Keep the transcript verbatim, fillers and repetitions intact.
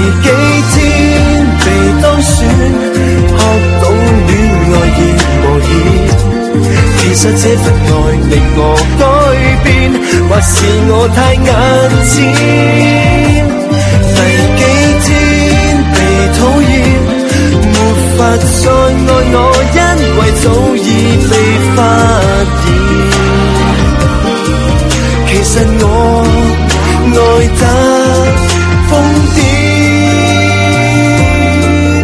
幾天被當選，學到戀愛已無言。其實這份愛令我改變，或是我太眼尖。第幾天被討厭，沒法再愛我，因為早已被發現。其實我